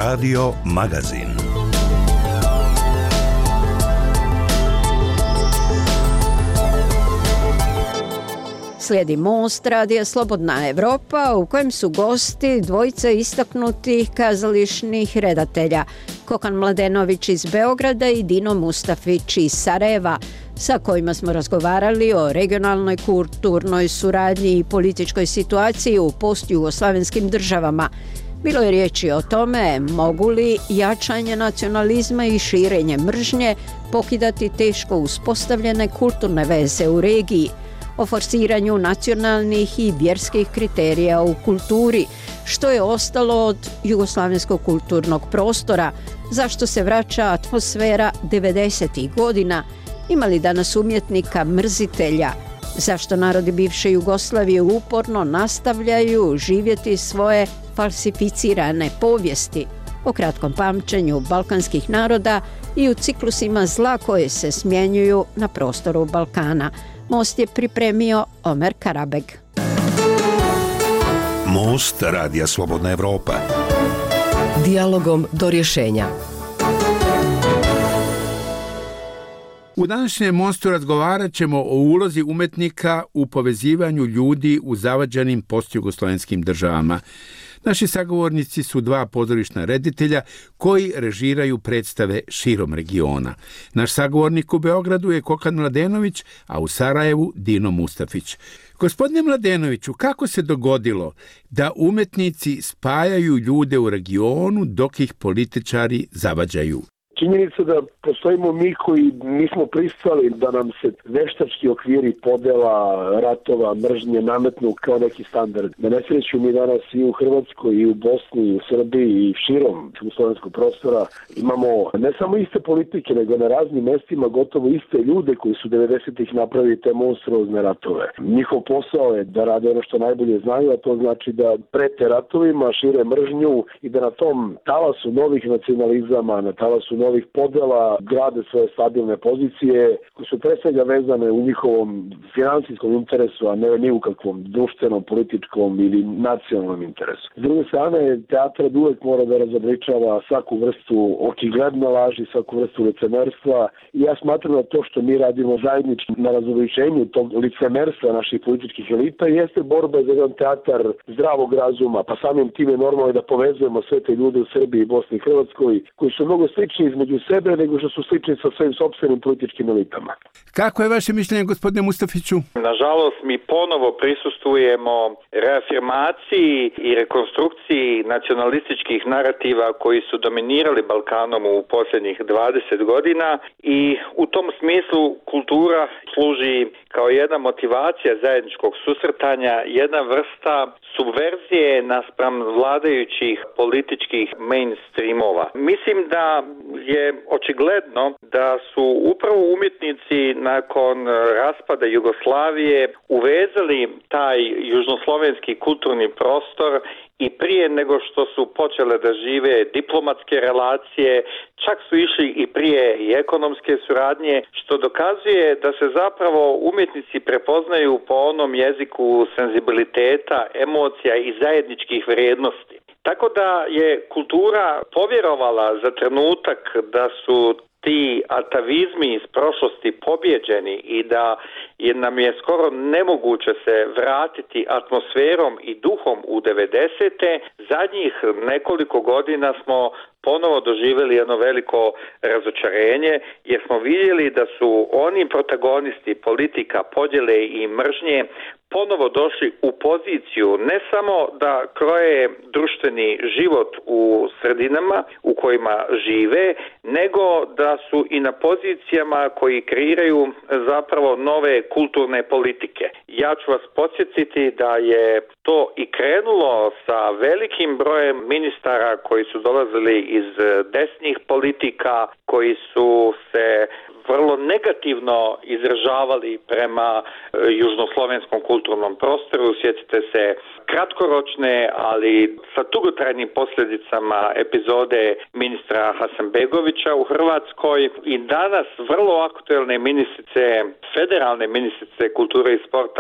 Radio Magazin. Slijedi Most Radija Slobodna Evropa u kojem su gosti dvojica istaknutih kazališnih redatelja, Kokan Mladenović iz Beograda i Dino Mustafić iz Sarajeva, sa kojima smo razgovarali o regionalnoj kulturnoj suradnji i političkoj situaciji u postjugoslavenskim državama. Bilo je riječi o tome mogu li jačanje nacionalizma i širenje mržnje pokidati teško uspostavljene kulturne veze u regiji, o forsiranju nacionalnih i vjerskih kriterija u kulturi, što je ostalo od jugoslavenskog kulturnog prostora, zašto se vraća atmosfera 90. godina, ima li danas umjetnika mrzitelja, zašto narodi bivše Jugoslavije uporno nastavljaju živjeti svoje falsificirane povijesti, o kratkom pamćenju balkanskih naroda i u ciklusima zla koje se smjenjuju na prostoru Balkana. Most je pripremio Omer Karabeg. Most Radija Slobodna Evropa. Dijalogom do rješenja. U današnjem Mostu razgovarat ćemo o ulozi umjetnika u povezivanju ljudi u zavađenim postjugoslavenskim državama. Naši sagovornici su dva pozorišna reditelja koji režiraju predstave širom regiona. Naš sagovornik u Beogradu je Kokan Mladenović, a u Sarajevu Dino Mustafić. Gospodine Mladenoviću, kako se dogodilo da umjetnici spajaju ljude u regionu dok ih političari zavađaju? Činjenica da postojimo mi koji nismo pristali da nam se veštački okviri podela, ratova, mržnje nametnu kao neki standard. Na nesreću mi danas i u Hrvatskoj, i u Bosni, i u Srbiji, i širom jugoslovenskog prostora imamo ne samo iste politike, nego na raznim mestima gotovo iste ljude koji su 90-ih napravili te monstruozne ratove. Njihov posao je da rade ono što najbolje znaju, a to znači da prete ratovima, šire mržnju i da na tom talasu novih nacionalizama, na talasu novih podela grade svoje stabilne pozicije koje su pre svega vezane u njihovom finansijskom interesu, a ne ni u kakvom društvenom, političkom ili nacionalnom interesu. S druge strane, teatr uvek mora da razobličava svaku vrstu očigledne laži, svaku vrstu licemerstva i ja smatram da to što mi radimo zajednički na razobličenju tog licemerstva naših političkih elita jeste borba za jedan teatar zdravog razuma, pa samim tim je normalno da povezujemo sve te ljude u Srbiji, Bosni i Hrvatskoj koji su mnogo slični između sebe nego što su slični sa svojim sopstvenim političkim elitama. Kako je vaše mišljenje, gospodine Mustafiću? Nažalost, mi ponovo prisustvujemo reafirmaciji i rekonstrukciji nacionalističkih narativa koji su dominirali Balkanom u posljednjih 20 godina i u tom smislu kultura služi kao jedna motivacija zajedničkog susretanja, jedna vrsta subverzije naspram vladajućih političkih mainstreamova. Mislim da je očigledno da su upravo umjetnici nakon raspada Jugoslavije uvezali taj južnoslovenski kulturni prostor i prije nego što su počele da žive diplomatske relacije, čak su išli i prije i ekonomske suradnje, što dokazuje da se zapravo umjetnici prepoznaju po onom jeziku senzibiliteta, emocija i zajedničkih vrijednosti. Tako da je kultura povjerovala za trenutak da su ti atavizmi iz prošlosti pobjeđeni i da nam je skoro nemoguće se vratiti atmosferom i duhom u 90. Zadnjih nekoliko godina smo ponovo doživjeli jedno veliko razočarenje jer smo vidjeli da su oni protagonisti politika podjele i mržnje ponovo došli u poziciju ne samo da kroje društveni život u sredinama u kojima žive, nego da su i na pozicijama koji kreiraju zapravo nove kulturne politike. Ja ću vas podsjetiti da je to i krenulo sa velikim brojem ministara koji su dolazili iz desnih politika, koji su se vrlo negativno izražavali prema južnoslovenskom kulturnom prostoru. Sjetite se kratkoročne, ali sa dugotrajnim posljedicama epizode ministra Hasanbegovića u Hrvatskoj i danas vrlo aktuelne ministrice, federalne ministrice kulture i sporta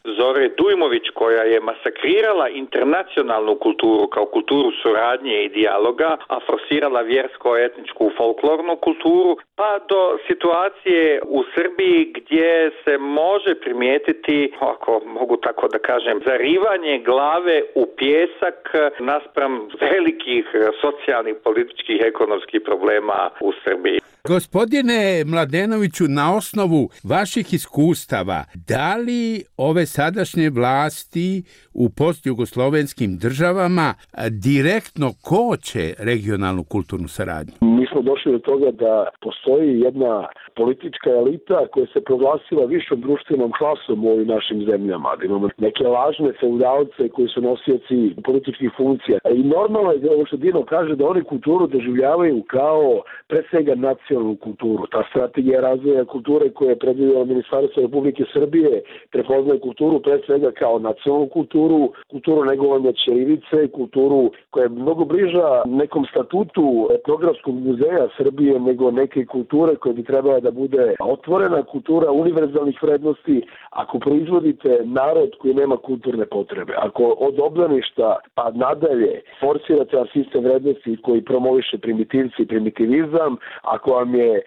Zore Dujmović, koja je masakrirala internacionalnu kulturu kao kulturu suradnje i dijaloga, a forsirala vjersko-etničku folklornu kulturu, pa do situacije u Srbiji gdje se može primijetiti, ako mogu tako da kažem, zarivanje glave u pijesak naspram velikih socijalnih, političkih, ekonomskih problema u Srbiji. Gospodine Mladenoviću, na osnovu vaših iskustava, da li ove sadašnje vlasti u postjugoslovenskim državama direktno koče regionalnu kulturnu saradnju? Mi smo došli do toga da postoji jedna politička elita koja se proglasila višom društvenom klasom u ovim našim zemljama. Da imamo neke lažne feudalce koji su nosioci političkih funkcija. I normalno je ovo što Dino kaže da oni kulturu doživljavaju kao pre svega nacionalnu kulturu. Ta strategija razvoja kulture koja je predvidjela Ministarstvo Republike Srbije prepoznaje kulturu pre svega kao nacionalnu kulturu, kulturu negovanja ćirilice, kulturu koja je mnogo bliža nekom statutu etnografskog muzeja Srbije nego neke kulture koje bi trebala da bude otvorena kultura univerzalnih vrednosti. Ako proizvodite narod koji nema kulturne potrebe, ako od obdaništa pa nadalje forsirate sistem vrednosti koji promoviše primitivci i primitivizam, ako vam je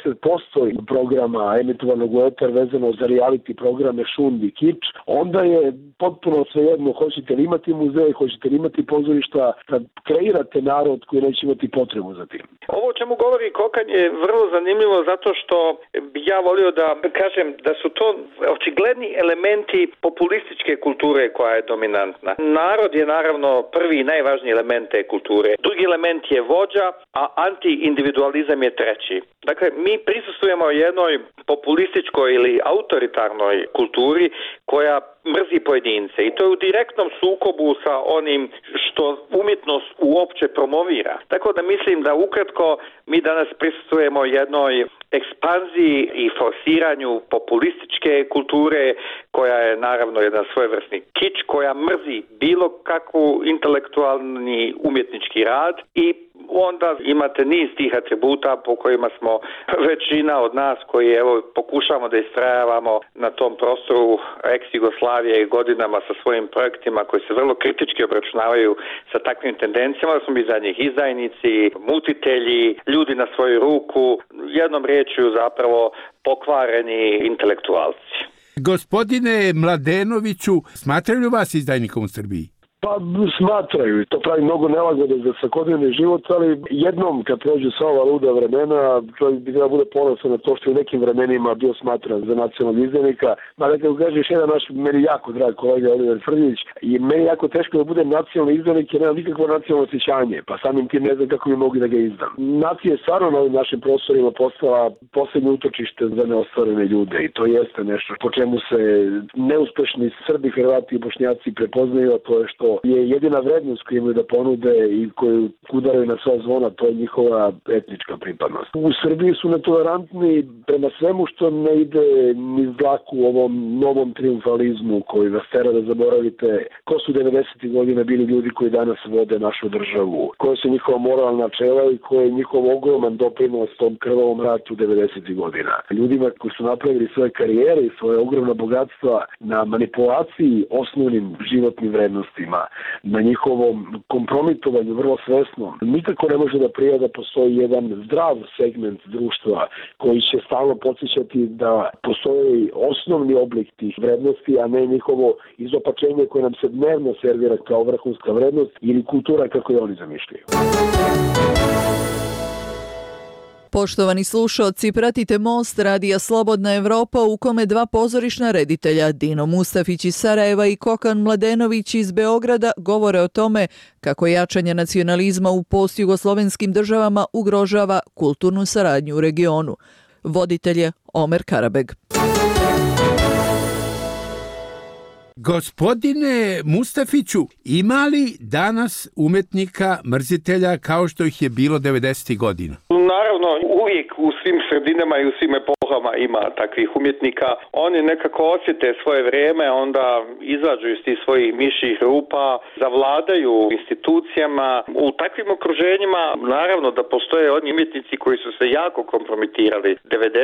90% programa emitovanog u etar vezano za reality programe šund i kič, onda je potpuno svejedno hoćete li imati muzej, hoćete li imati pozorišta, da kreirate narod koji neće imati potrebu za tim. Ovo o čemu govori Kokan je vrlo zanimljivo zato što bi ja volio da kažem da su to očigledni elementi populističke kulture koja je dominantna. Narod je naravno prvi i najvažniji element te kulture. Drugi element je vođa, a anti-individualizam je treći. Dakle, mi prisustvujemo jednoj populističkoj ili autoritarnoj kulturi koja mrzi pojedince i to je u direktnom sukobu sa onim što umjetnost uopće promovira. Tako da mislim da ukratko mi danas prisustvujemo jednoj ekspanziji i forsiranju populističke kulture koja je naravno jedan svojevrsni kič koja mrzi bilo kakvu intelektualni umjetnički rad i onda imate niz tih atributa po kojima smo većina od nas koji evo pokušamo da istrajavamo na tom prostoru ex-Jugoslavije godinama sa svojim projektima koji se vrlo kritički obračunavaju sa takvim tendencijama, da smo mi za njih izdajnici, mutitelji, ljudi na svoju ruku, jednom riječju zapravo pokvareni intelektualci. Gospodine Mladenoviću, smatraju li vas izdajnikom u Srbiji? Pa smatraju i to pravi mnogo nelagode za svakodnevni život, ali jednom kad prođu sva ova luda vremena, čovjek bi treba bude ponosan na to što je u nekim vremenima bio smatran za nacionalnog izdajnika. Mada kako kažeš, jedan naš meni jako drag kolega Oliver Frljić, i meni jako teško da bude nacionalni izdajnik jer nema nikakvo nacionalno osjećanje, pa samim tim ne znam kako bi mogli da ga izdam. Nacija je stvarno na ovim našim prostorima postala posljednje utočište za neostvarene ljude i to jeste nešto po čemu se neuspešni Srbi, Hrvati i Bošnjaci prepoznaju, a to je što je jedina vrednost koju imaju da ponude i koju udaraju na sva zvona, to je njihova etnička pripadnost. U Srbiji su netolerantni prema svemu što ne ide ni dlaku u ovom novom triumfalizmu koji vas tera da zaboravite ko su 90. godina bili ljudi koji danas vode našu državu, koje su njihova moralna načela i koje je njihov ogroman doprinos tom krvavom ratu 90. godina. Ljudima koji su napravili svoje karijere i svoje ogromna bogatstva na manipulaciji osnovnim životnim vrednostima, na njihovom kompromitovanju vrlo svesnom, nikako ne može da prija da postoji jedan zdrav segment društva koji će stalno podsjećati da postoji osnovni oblik tih vrednosti, a ne njihovo izopačenje koje nam se dnevno servira kao vrhunska vrednost ili kultura kako je oni zamišljaju. Poštovani slušalci, pratite Most radija Slobodna Evropa u kome dva pozorišna reditelja, Dino Mustafić iz Sarajeva i Kokan Mladenović iz Beograda, govore o tome kako jačanje nacionalizma u postjugoslovenskim državama ugrožava kulturnu saradnju u regionu. Voditelj je Omer Karabeg. Gospodine Mustafiću, ima li danas umetnika mrzitelja kao što ih je bilo 90. godina? Naravno, uvijek u svim sredinama i u svim epohama ima takvih umjetnika. Oni nekako osjete svoje vrijeme, onda izađu iz tih svojih mišjih rupa, zavladaju institucijama. U takvim okruženjima naravno da postoje oni umjetnici koji su se jako kompromitirali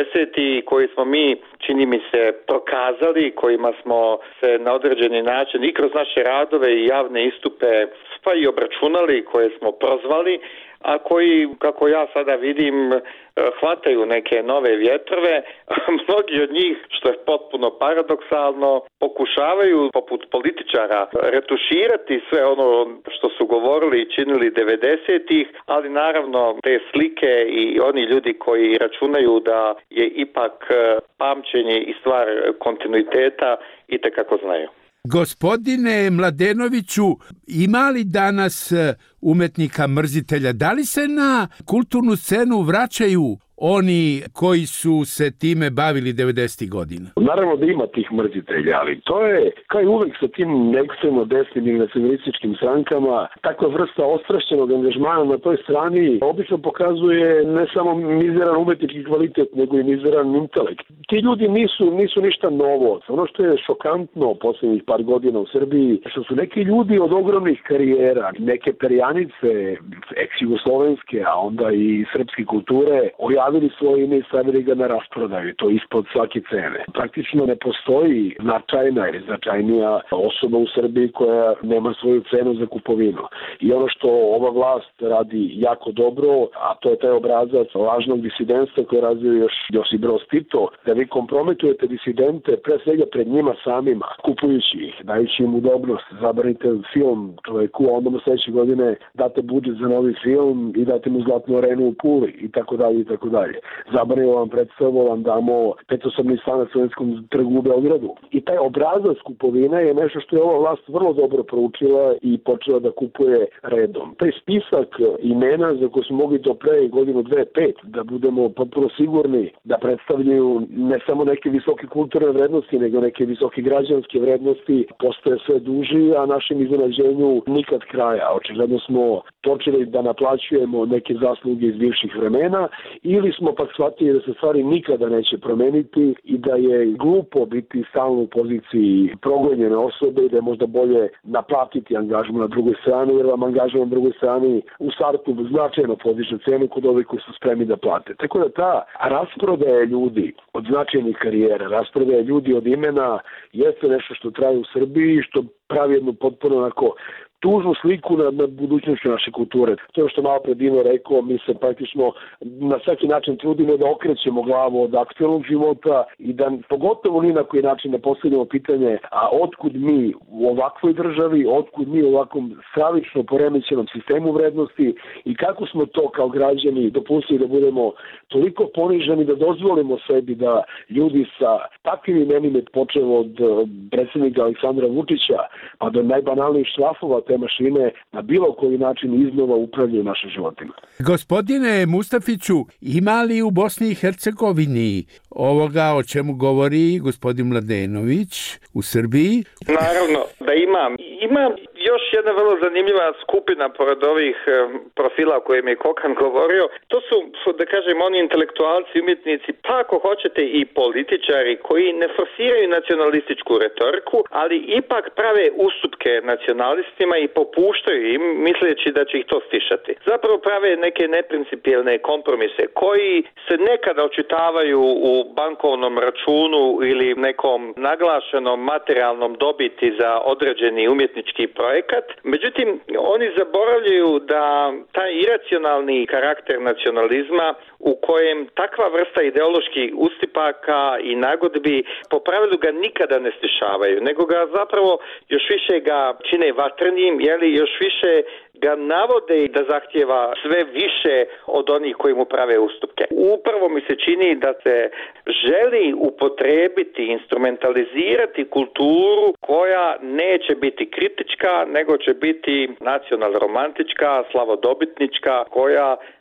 90. koji smo mi, čini mi se, prokazali, kojima smo se na određeni način i kroz naše radove i javne istupe pa i obračunali, koje smo prozvali, a koji, kako ja sada vidim, hvataju neke nove vjetrove. Mnogi od njih, što je potpuno paradoksalno, pokušavaju, poput političara, retuširati sve ono što su govorili i činili 90-ih, ali naravno te slike i oni ljudi koji računaju da je ipak pamćenje i stvar kontinuiteta itekako znaju. Gospodine Mladenoviću, ima li danas umetnika mrzitelja? Da li se na kulturnu scenu vraćaju oni koji su se time bavili 90. godina? Naravno da ima tih mrzitelja, ali to je, kao i uvek sa tim ekstremno desnim ili nacionalističkim strankama, takva vrsta ostrašćenog angažmana na toj strani obično pokazuje ne samo mizeran umetnički kvalitet, nego i mizeran intelekt. Ti ljudi nisu ništa novo. Ono što je šokantno posljednjih par godina u Srbiji, što su neki ljudi od ogromnih karijera, neke perjanice, ex-jugoslovenske, a onda i srpske kulture, stavili svoje ime i stavili ga na rasprodaju, to ispod svake cene. Praktično ne postoji značajna ili značajnija osoba u Srbiji koja nema svoju cenu za kupovinu. I ono što ova vlast radi jako dobro, a to je taj obrazac lažnog disidentstva koje razvio još Josip Broz Tito, da vi kompromitujete disidente pre svega pred njima samima, kupujući ih, dajući im udobnost, zabranite film čoveku, a onda mu sledeće godine date budžet za novi film i date mu zlatnu arenu u Puli i tako dalje i tako dalje. Zabranimo vam predstavu, vam damo 5-8 stan na Slovenskom trgu u Beogradu. I taj obrazac kupovine je nešto što je ova vlast vrlo dobro proučila i počela da kupuje redom. Taj spisak imena za koje smo mogli do pre godinu, 2-5, da budemo potpuno sigurni da predstavljaju ne samo neke visoke kulturne vrednosti, nego neke visoke građanske vrednosti, postoje sve duži, a našem iznenađenju nikad kraja. Očigledno smo počeli da naplaćujemo neke zasluge iz bivših vremena ili smo pak shvatili da se stvari nikada neće promeniti i da je glupo biti stalno u poziciji progonjene osobe i da je možda bolje naplatiti angažman na drugoj strani, jer vam angažman na drugoj strani u startu značajno podiže cenu kod ovih koji su spremni da plate. Tako da ta rasprodaja ljudi od značajnih karijera, rasprodaja ljudi od imena jeste nešto što traje u Srbiji i što pravi jednu potpuno onako tužnu sliku nad budućnošću naše kulture. To je što malo pre Dino rekao, mi se praktično na svaki način trudimo da okrećemo glavu od aktualnog života i da pogotovo ni na koji način ne postavljamo pitanje, a otkud mi u ovakvoj državi, otkud mi u ovakvom stravično poremećenom sistemu vrednosti i kako smo to kao građani dopustili da budemo toliko poniženi da dozvolimo sebi da ljudi sa takvim imenima, počev od predsjednika Aleksandra Vučića pa do najbanalnijih šrafova te mašine na bilo koji način iznova upravljaju našim životima. Gospodine Mustafiću, ima li u Bosni i Hercegovini ovoga o čemu govori gospodin Mladenović u Srbiji? Naravno da imam. Ima još jedna vrlo zanimljiva skupina pored ovih profila o kojim je Kokan govorio. To su, da kažem, oni intelektualci, umjetnici, pa ako hoćete i političari koji ne forsiraju nacionalističku retoriku, ali ipak prave ustupke nacionalistima i popuštaju im, misleći da će ih to stišati. Zapravo prave neke neprincipijelne kompromise koji se nekada očitavaju u bankovnom računu ili nekom naglašenom materijalnom dobiti za određeni umjetnički projekat. Međutim, oni zaboravljaju da taj iracionalni karakter nacionalizma u kojem takva vrsta ideoloških ustipaka i nagodbi po pravilu ga nikada ne stišavaju, nego ga zapravo još više ga čine vatrenim, još više ga navode i da zahtjeva sve više od onih koji mu prave ustupke. Upravo mi se čini da se želi upotrijebiti, instrumentalizirati kulturu koja neće biti kritička, nego će biti nacional-romantička, slavodobitnička, koja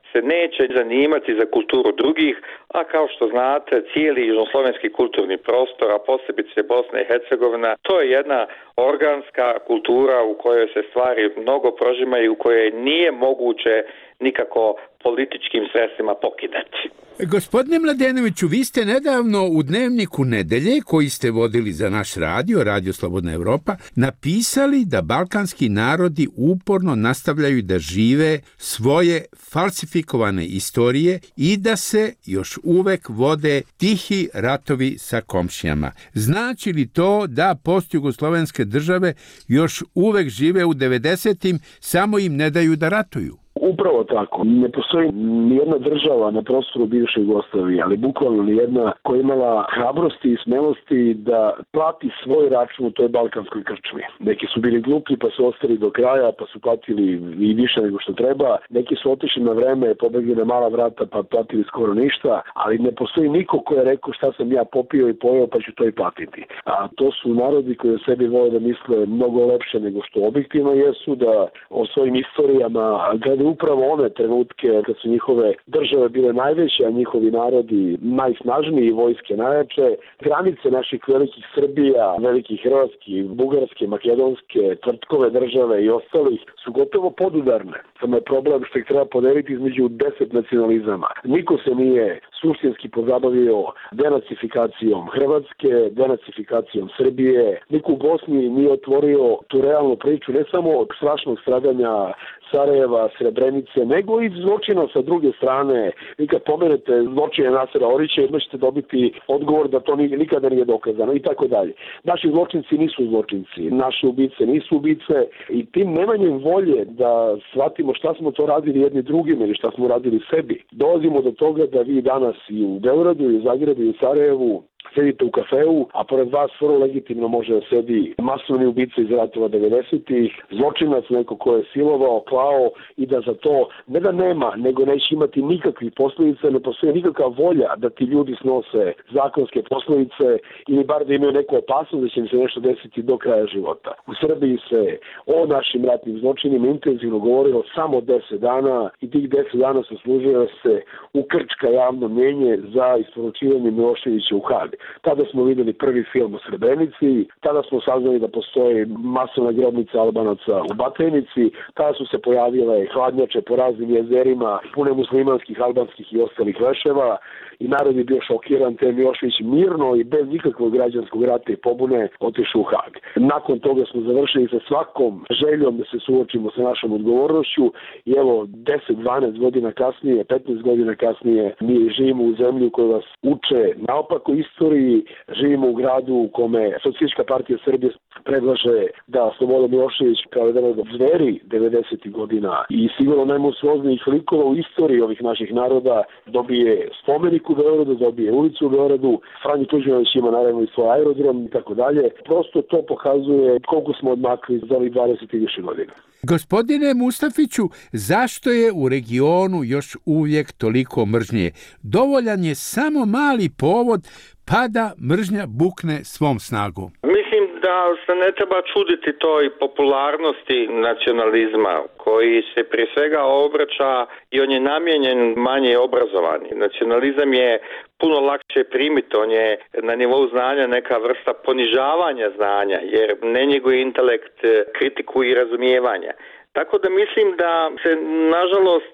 se neće zanimati za kulturu drugih, a kao što znate, cijeli južnoslovenski kulturni prostor, a posebice Bosna i Hercegovina, to je jedna organska kultura u kojoj se stvari mnogo prožimaju, u kojoj nije moguće nikako političkim sredstvima pokidati. Gospodine Mladenoviću, vi ste nedavno u Dnevniku Nedelje, koji ste vodili za naš Radio Slobodna Evropa, napisali da balkanski narodi uporno nastavljaju da žive svoje falsifikovane istorije i da se još uvek vode tihi ratovi sa komšijama. Znači li to da postjugoslovenske države još uvek žive u 90-im, samo im ne daju da ratuju? Upravo tako. Ne postoji nijedna država na prostoru bivše Jugoslavije, ali bukvalno nijedna koja je imala hrabrosti i smelosti da plati svoj račun u toj balkanskoj krčmi. Neki su bili glupi pa su ostali do kraja, pa su platili i više nego što treba. Neki su otišli na vreme, pobegli na mala vrata pa platili skoro ništa, ali ne postoji niko ko je rekao šta sam ja popio i pojeo pa ću to i platiti. A to su narodi koji o sebi vole da misle mnogo lepše nego što objektivno jesu, da o svojim istorijama gledaju upravo one trenutke kad su njihove države bile najveće, a njihovi narodi najsnažniji, vojske najjače. Granice naših velikih Srbija, velikih Hrvatski, Bugarske, Makedonske, Tvrtkove države i ostalih su gotovo podudarne. Samo je problem što ih treba podeliti između 10 nacionalizama. Niko se nije suštinski pozabavio denacifikacijom Hrvatske, denacifikacijom Srbije. Niko u Bosni nije otvorio tu realnu priču, ne samo od strašnog stradanja Sarajeva, Srebrenice, nego i zločina sa druge strane. Vi kad pomenete zločine Nasera Orića, jedno ćete dobiti odgovor da to nikada nije dokazano i tako dalje. Naši zločinci nisu zločinci, naše ubice nisu ubice i tim nemanjem volje da shvatimo šta smo to radili jedni drugim ili šta smo radili sebi. Dolazimo do toga da vi danas i u Beogradu, i u Zagrebu, i u Sarajevu sedite u kafeu, a pored vas vrlo legitimno može da sedi masovni ubica iz ratova 90-ih, zločinac, neko ko je silovao, klao i da za to ne da nema, nego neće imati nikakvih posledica, ne postoji nikakva volja da ti ljudi snose zakonske posledice ili bar da imaju neku opasnost da će im se nešto desiti do kraja života. U Srbiji se o našim ratnim zločinima intenzivno govorilo samo 10 dana i tih 10 dana su služile se ukrčka javno mnjenje za isporučivanje Miloševića u Hag. Tada smo videli prvi film o Srebrenici, tada smo saznali da postoji masovna grobnica Albanaca u Batajnici, tada su se pojavile hladnjače po raznim jezerima, pune muslimanskih, albanskih i ostalih leševa i narod je bio šokiran, te Milošević mirno i bez nikakvog građanskog rata i pobune otišao u Hag. Nakon toga smo završili sa svakom željom da se suočimo sa našom odgovornošću i evo 10-12 godina kasnije, 15 godina kasnije mi živimo u zemlji u kojoj vas uče naopako istoriji, živimo u gradu u kome Socijalistička partija Srbije predlaže da Slobodan Milošević kao jedan od zveri 90. godina i sigurno najmonstruoznijih likova u istoriji ovih naših naroda dobije spomenik u Beogradu, dobije ulicu u Beogradu, Franjo Tuđmanović ima naravno i svoj aerodrom i tako dalje. Prosto to pokazuje koliko smo odmakli za ovih 20 i više godina. Gospodine Mustafiću, zašto je u regionu još uvijek toliko mržnje? Dovoljan je samo mali povod pa da mržnja bukne svom snagom. Mislim da se ne treba čuditi toj popularnosti nacionalizma koji se prije svega obraća i on je namijenjen manje obrazovani. Nacionalizam je puno lakše primiti, on je na nivou znanja neka vrsta ponižavanja znanja jer ne njeguje intelekt, kritiku i razumijevanja. Tako da mislim da se, nažalost,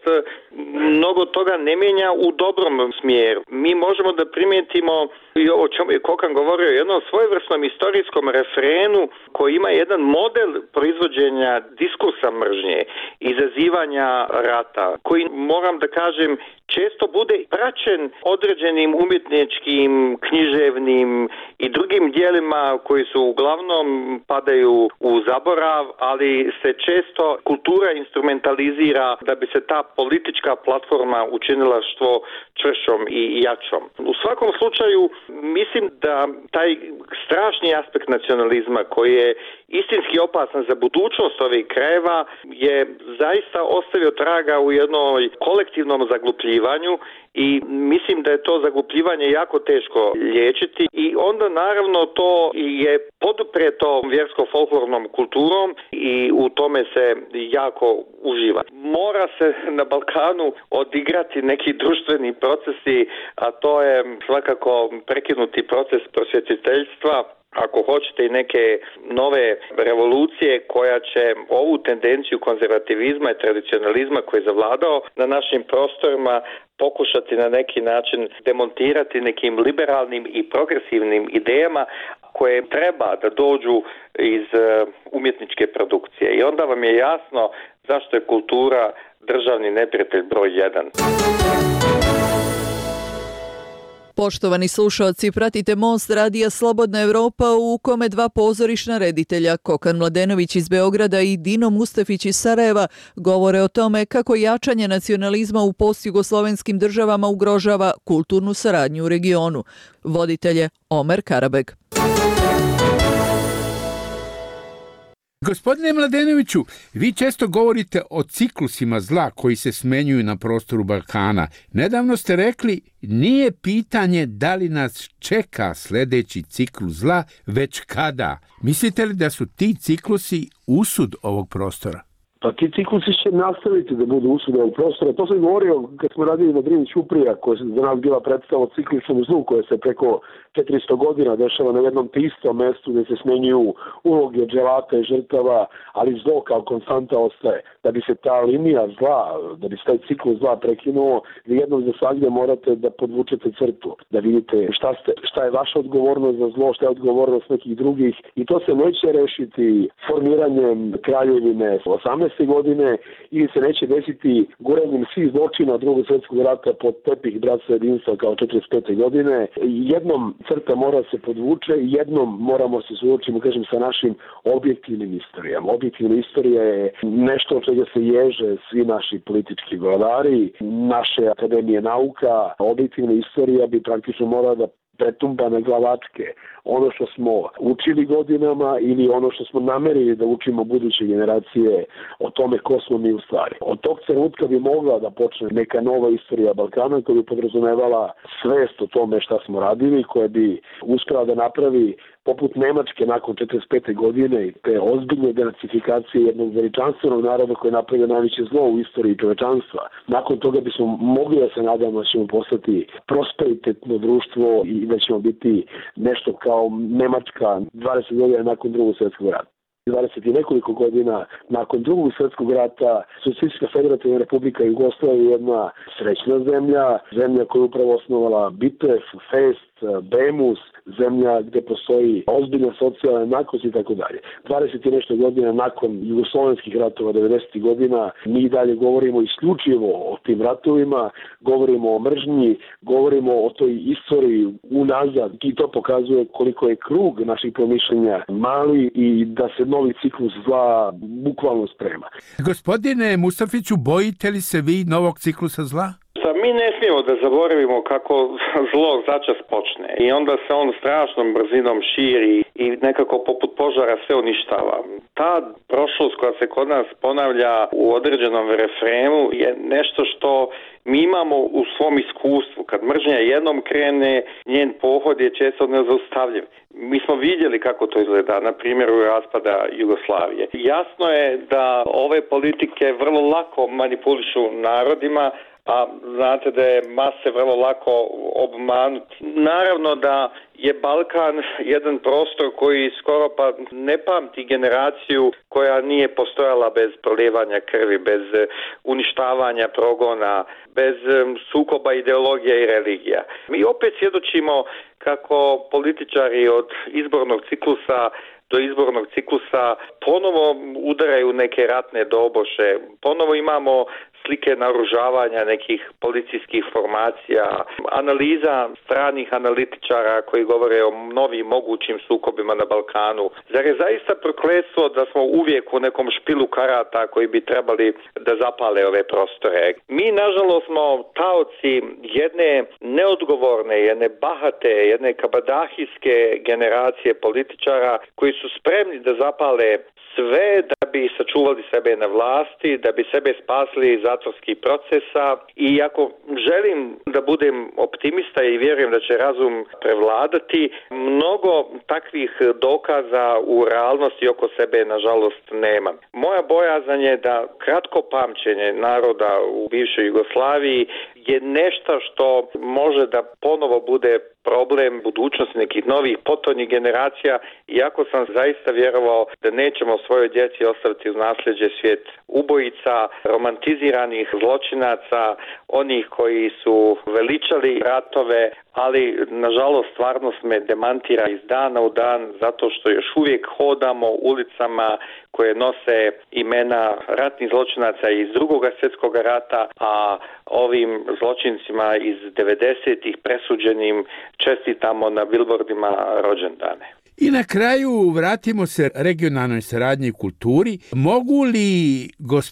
mnogo toga ne mijenja u dobrom smjeru. Mi možemo da primijetimo i o čemu je Kokan govorio, jednom svojevrsnom istorijskom refrenu koji ima jedan model proizvođenja diskursa mržnje, izazivanja rata, koji, moram da kažem, često bude praćen određenim umjetničkim, književnim i drugim dijelima koji su uglavnom padaju u zaborav, ali se često kultura instrumentalizira da bi se ta politička platforma učinila što čvršćom i jačom. U svakom slučaju mislim da taj strašni aspekt nacionalizma koji je istinski opasan za budućnost ovih krajeva je zaista ostavio traga u jednom kolektivnom zaglupljivanju i mislim da je to zaglupljivanje jako teško liječiti i onda naravno to je poduprijeto vjersko-folklornom kulturom i u tome se jako uživa. Mora se na Balkanu odigrati neki društveni procesi, a to je svakako prekinuti proces prosvjetiteljstva, ako hoćete i neke nove revolucije koja će ovu tendenciju konzervativizma i tradicionalizma koji je zavladao na našim prostorima pokušati na neki način demontirati nekim liberalnim i progresivnim idejama koje treba da dođu iz umjetničke produkcije. I onda vam je jasno zašto je kultura državni neprijatelj broj 1. Poštovani slušalci, pratite Most radija Slobodna Evropa u kome dva pozorišna reditelja, Kokan Mladenović iz Beograda i Dino Mustafić iz Sarajeva, govore o tome kako jačanje nacionalizma u postjugoslovenskim državama ugrožava kulturnu saradnju u regionu. Voditelj je Omer Karabeg. Gospodine Mladenoviću, vi često govorite o ciklusima zla koji se smenjuju na prostoru Balkana. Nedavno ste rekli, nije pitanje da li nas čeka sljedeći ciklus zla, već kada. Mislite li da su ti ciklusi usud ovog prostora? Pa ti ciklusi će nastaviti da budu usud ovog prostora. To sam govorio kad smo radili na Drini Ćuprija, koja je za nas bila predstava o cikličnom zlu, koje se preko 400 godina dešava na jednom te istom mestu gdje se smenjuju uloge dželata i žrtava, ali zlo kao konstanta ostaje. Da bi se ta linija zla, da bi se taj ciklus zla prekinuo, vi jednom za svagdje morate da podvučete crtu, da vidite šta je vaša odgovornost za zlo, šta je odgovornost nekih drugih, i to se neće rešiti formiranjem kraljevine 18. godine ili se neće desiti guranjem svih zločina Drugog svjetskog rata pod tepih bratstva jedinstva kao 45. godine. Jednom crta mora se podvuče i jednom moramo se suočiti, kažem, sa našim objektivnim istorijama. Objektivna istorija je nešto od čega se ježe svi naši politički vladari, naše akademije nauka. Objektivna istorija bi praktično morala da pretumba na glavačke ono što smo učili godinama ili ono što smo namerili da učimo buduće generacije o tome ko smo mi u stvari. Od tog trenutka bi mogla da počne neka nova istorija Balkana koja bi podrazumevala svest o tome šta smo radili, koja bi uspela da napravi poput Nemačke nakon 45. godine i te ozbiljne denacifikacije jednog veličanstvenog naroda koji je napravio najveće zlo u istoriji čovečanstva. Nakon toga bismo mogli da se nadamo da ćemo postati prosperitetno društvo i da ćemo biti nešto kao Nemačka 20 godina nakon Drugog svjetskog rata. 20 i nekoliko godina nakon Drugog svjetskog rata Socijalistička federativna republika Jugoslavija je jedna srećna zemlja koju je upravo osnovala BITEF, FEST, BEMUS, zemlja gdje postoji ozbiljna socijalna jednakost i tako dalje. 20 i nešto godina nakon jugoslovenskih ratova 90. godina mi dalje govorimo isključivo o tim ratovima, govorimo o mržnji, govorimo o toj istoriji unazad, i to pokazuje koliko je krug naših promišljenja mali i da se novi ciklus zla bukvalno sprema. Gospodine Mustafiću, bojite li se vi novog ciklusa zla? Mi ne smijemo da zaboravimo kako zlo začas počne i onda se on strašnom brzinom širi i nekako poput požara sve uništava. Ta prošlost koja se kod nas ponavlja u određenom refrenu je nešto što mi imamo u svom iskustvu. Kad mržnja jednom krene, njen pohod je često nezaustavljiv. Mi smo vidjeli kako to izgleda na primjeru raspada Jugoslavije. Jasno je da ove politike vrlo lako manipulišu narodima, a znate da je mase vrlo lako obmanuti. Naravno da je Balkan jedan prostor koji skoro pa ne pamti generaciju koja nije postojala bez prolijevanja krvi, bez uništavanja progona, bez sukoba ideologija i religija. Mi opet svjedočimo kako političari od izbornog ciklusa do izbornog ciklusa ponovo udaraju neke ratne doboše, ponovo imamo slike naoružavanja nekih policijskih formacija, analiza stranih analitičara koji govore o novim mogućim sukobima na Balkanu. Zar je zaista prokletstvo da smo uvijek u nekom špilu karata koji bi trebali da zapale ove prostore? Mi, nažalost, smo taoci jedne neodgovorne, jedne bahate, jedne kabadahijske generacije političara koji su spremni da zapale sve da bi sačuvali sebe na vlasti, da bi sebe spasili iz zatvorskih procesa i ako želim da budem optimista i vjerujem da će razum prevladati, mnogo takvih dokaza u realnosti oko sebe nažalost nema. Moja bojazan je da kratko pamćenje naroda u bivšoj Jugoslaviji je nešto što može da ponovo bude problem budućnosti nekih novih potonjih generacija, iako sam zaista vjerovao da nećemo svojoj djeci ostaviti u nasljeđe svijet ubojica, romantiziranih zločinaca, onih koji su veličali ratove, ali nažalost stvarnost me demantira iz dana u dan zato što još uvijek hodamo ulicama koje nose imena ratnih zločinaca iz Drugog svjetskog rata, a ovim zločincima iz 90-ih presuđenim čestitamo na bilbordima rođendane. I na kraju vratimo se regionalnoj saradnji i kulturi. Mogu li,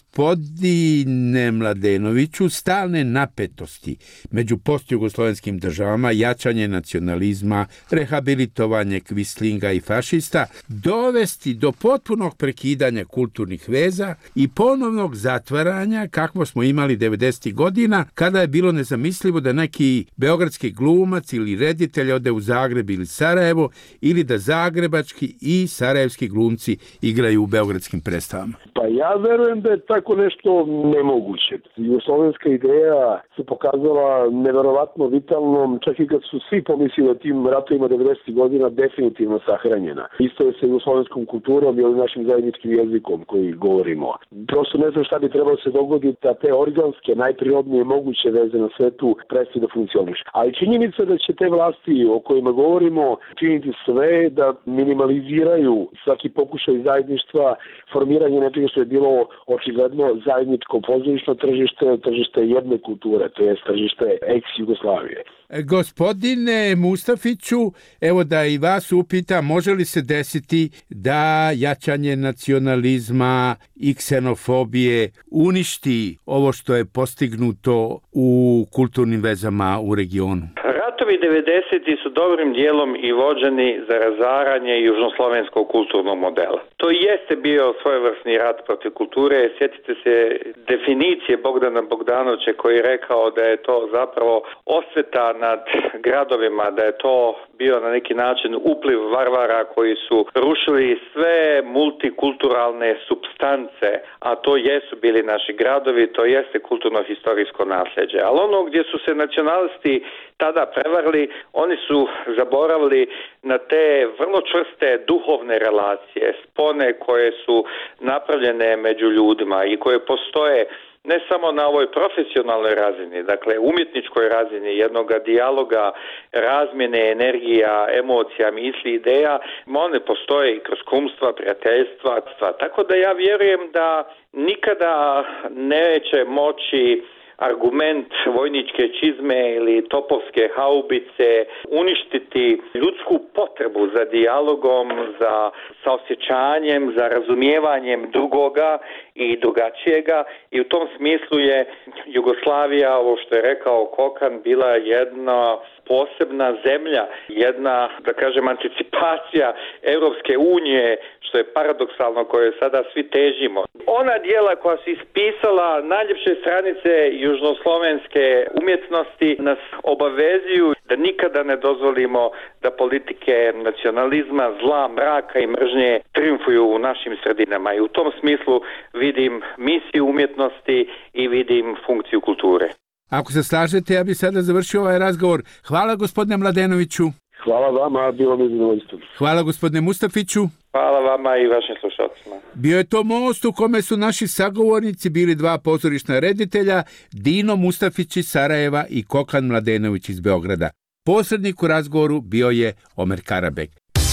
gospodine Mladenoviću, stalne napetosti među postjugoslovenskim državama, jačanje nacionalizma, rehabilitovanje kvislinga i fašista, dovesti do potpunog prekidanja kulturnih veza i ponovnog zatvaranja kakvo smo imali 90. godina, kada je bilo nezamislivo da neki beogradski glumac ili reditelj ode u Zagreb ili Sarajevo, ili da zagrebački i sarajevski glumci igraju u beogradskim predstavama? Pa ja verujem da je tako nešto nemoguće. Jugoslovenska ideja se pokazala neverovatno vitalnom, čak i kad su svi pomislili o tim ratovima 90. godina definitivno sahranjena. Isto je sa jugoslovenskom kulturom i ovim našim zajedničkim jezikom koji govorimo. Prosto ne znam šta bi trebalo se dogoditi da te organske, najprirodnije moguće veze na svetu prestaju da funkcionišu. Ali činjenica da će te vlasti o kojima govorimo činiti sve da minimaliziraju svaki pokušaj zajedništva, formiranje nečega što je bilo očigledno zajedničko pozorišno tržište jedne kulture, to je tržište ex-Jugoslavije. Gospodine Mustafiću, evo da i vas upitam, može li se desiti da jačanje nacionalizma i ksenofobije uništi ovo što je postignuto u kulturnim vezama u regionu? Ratovi 90. su dobrim dijelom i vođeni za razaranje južnoslovenskog kulturnog modela. To jeste bio svojevrsni rat protiv kulture. Sjetite se definicije Bogdana Bogdanovića koji je rekao da je to zapravo osveta nad gradovima, da je to bio na neki način upliv varvara koji su rušili sve multikulturalne supstance, a to jesu bili naši gradovi, to jeste kulturno-historijsko nasljeđe. Ali ono gdje su se nacionalisti tada prevarili, oni su zaboravili na te vrlo čvrste duhovne relacije, spone koje su napravljene među ljudima i koje postoje ne samo na ovoj profesionalnoj razini, dakle umjetničkoj razini jednog dijaloga, razmjene energija, emocija, misli, ideja, one postoje i kroz kumstva, prijateljstva, tako da ja vjerujem da nikada neće moći argument vojničke čizme ili topovske haubice uništiti ljudsku potrebu za dijalogom, za saosjećanjem, za razumijevanjem drugoga i drugačijega i u tom smislu je Jugoslavija, ovo što je rekao Kokan, bila jedna posebna zemlja, jedna, da kažem, anticipacija Europske unije, što je paradoksalno, koje sada svi težimo. Ona dijela koja su ispisala najljepše stranice južnoslovenske umjetnosti nas obavezuju da nikada ne dozvolimo da politike nacionalizma, zla, mraka i mržnje triumfuju u našim sredinama i u tom smislu vidim misiju umjetnosti i vidim funkciju kulture. Ako se slažete, ja bih sada završio ovaj razgovor. Hvala gospodine Mladenoviću. Hvala vama, bilo mi zadovoljstvo. Hvala gospodine Mustafiću. Hvala vama i vašim slušalcima. Bio je to most u kome su naši sagovornici bili dva pozorišna reditelja, Dino Mustafić iz Sarajeva i Kokan Mladenović iz Beograda. Posrednik u razgovoru bio je Omer Karabek.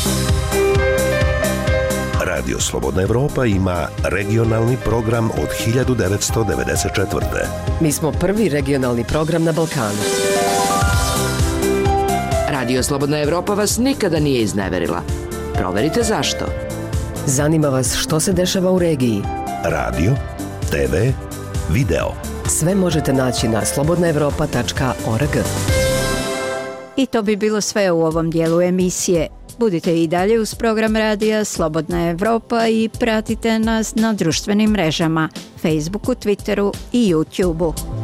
Radio Slobodna Evropa ima regionalni program od 1994. Mi smo prvi regionalni program na Balkanu. Radio Slobodna Evropa vas nikada nije izneverila. Proverite zašto. Zanima vas što se dešava u regiji. Radio, TV, video. Sve možete naći na slobodnaevropa.org. I to bi bilo sve u ovom dijelu emisije. Budite i dalje uz program radija Slobodna Evropa i pratite nas na društvenim mrežama, Facebooku, Twitteru i YouTubeu.